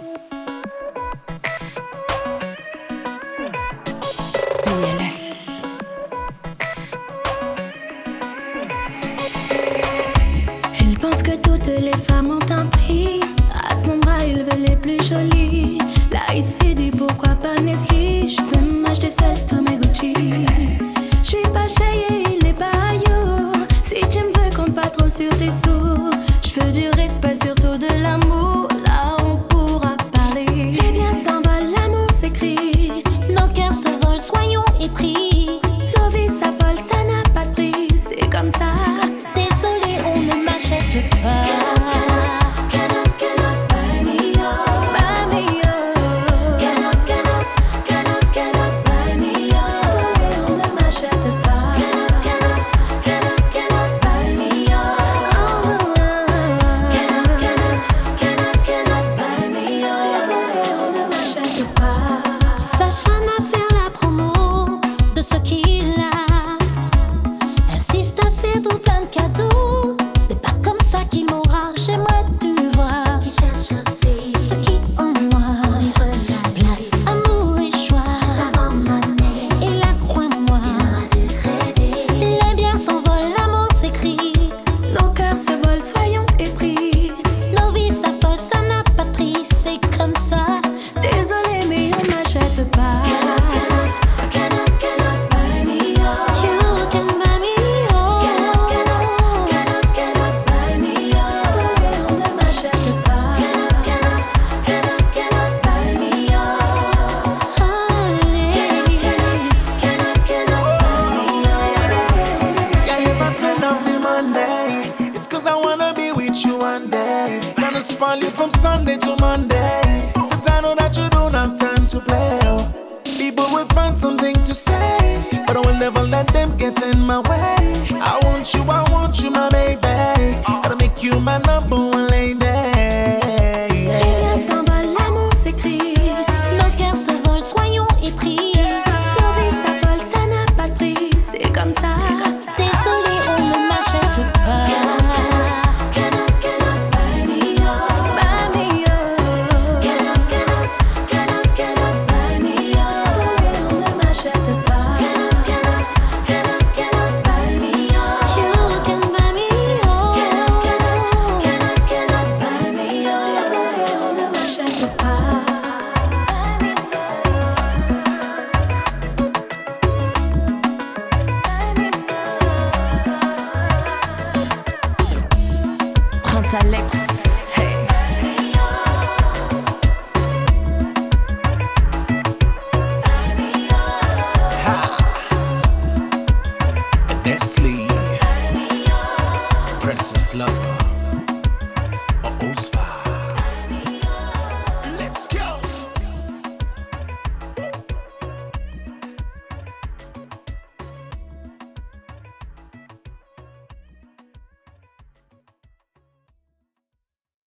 Il pense que toutes les femmes ont un prix. À son bras, il veut les plus jolies. Là, il s'est dit pourquoi pas Nestlé. Je peux m'acheter seul tous mes Gucci. Je suis pas Shay et il est pas You. Si tu me veux, compte pas trop sur tes sous. Je veux du respect, surtout de l'amour. Là, on pourra parler. Les biens s'envolent, l'amour s'écrit. Nos cœurs se volent, soyons épris. Nos vies s'affolent, ça n'a pas de prix. C'est comme ça. Désolé, on ne m'achète pas. From Sunday to Monday, 'cause I know that you don't have time to play. People will find something to say, but I will never let them get in my way. I want you, my baby. Gotta make you my number one lady.